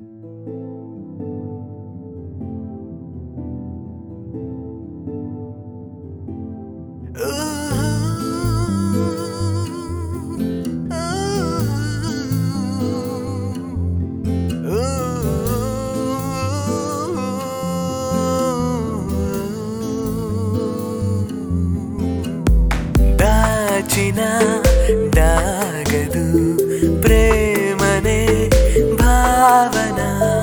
దాచిన దాగదు ప్రేమనే భావన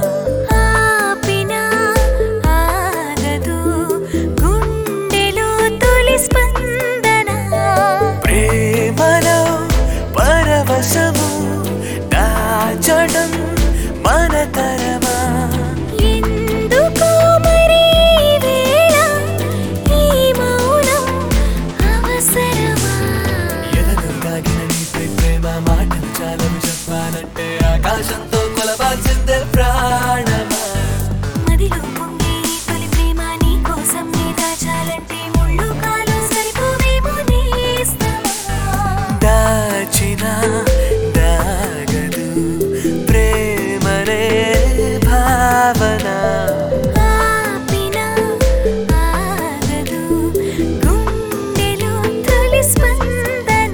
ఆపినా ఆగదు గుండెలో తొలి స్పందన ప్రేమలో పరవశము దాచడం మన తరమా ఎందుకో మరి ఈ వేళ ఈ మౌనం అవసరమా ఎదలో దాగిన నీపై ప్రేమ మాటలు చాలవు చెప్పాలంటే ఆకాశంతో కొలవాల్సిందే ప్రాణమా మదిలో పొంగే ఈ తొలి ప్రేమ నీ కోసం నీ దాచాలంటే ముళ్ళు కాలు సరిపోవేమో నేస్తమా దాచిన దాగదు ప్రేమనే భావన ఆపినా ఆగదు గుండెలో తొలి స్పందన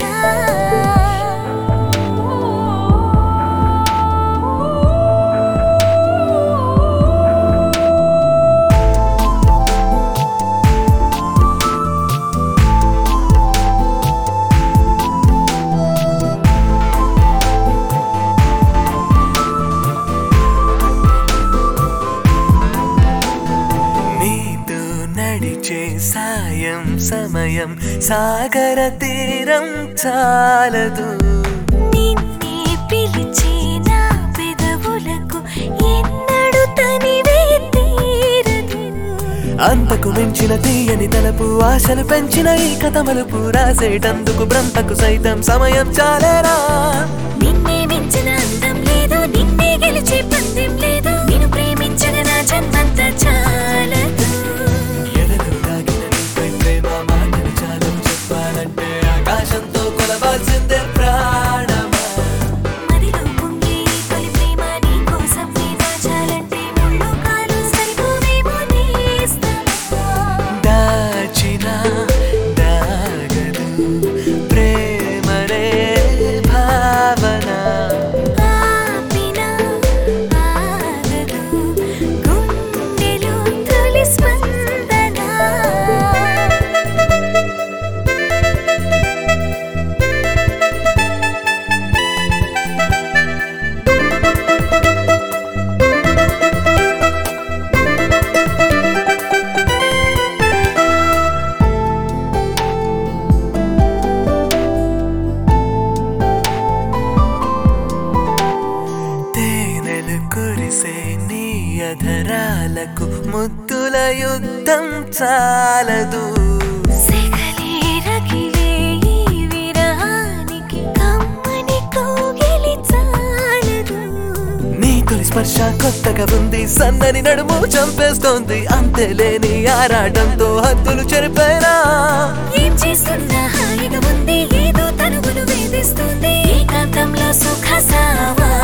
నీతో నడిచే సాయం సమయం సాగర తీరం చాలదు నిన్నే పిలిచే నా పెదవులకు ఎన్నడు తనివే తీరదు అంతకు మించిన తీయని తలపు ఆశలు పెంచిన ఈ కథ మలుపు రాసేటందుకు బ్రహ్మకు సైతం సమయం చాలేరా నిన్నే మించిన అందం లేదు నిన్నే గెలిచే పందెం లేదు నిన్ను ప్రేమించగా నా జన్మంత చాలదు ఎదలో దాగిన నీపై ప్రేమ మాటలు చాలవు చెప్పాలంటే ఆకాశంతో కొలవాల్సిందే ప్రాణమా మదిలో పొంగే ఈ తొలి ప్రేమ నీ కోసం నీ దాచాలంటే ముళ్ళు కాలు సరిపోవేమో నేస్తమా దాచిన దాగదు ప్రేమనే భావన ఆపినా ఆగదు గుండెలో తొలి స్పందన తేనెలు కురిసే నీ అధరాలకు ముద్దుల యుద్ధం చాలదు సెగలే రగిలే ఈ విరహానికి కమ్మని కోగిలి చాలదు నీ తొలి స్పర్శ కొత్తగా ఉంది సన్నని నడుము చంపేస్తోంది అంతేలేని ఆరాటంతో హద్దులు చెరిపోయినా ఏం చేస్తున్నా హాయిగా ఉంది ఏదో తనువును వేధిస్తుంది ఏకాంతంలో సుఖ సావా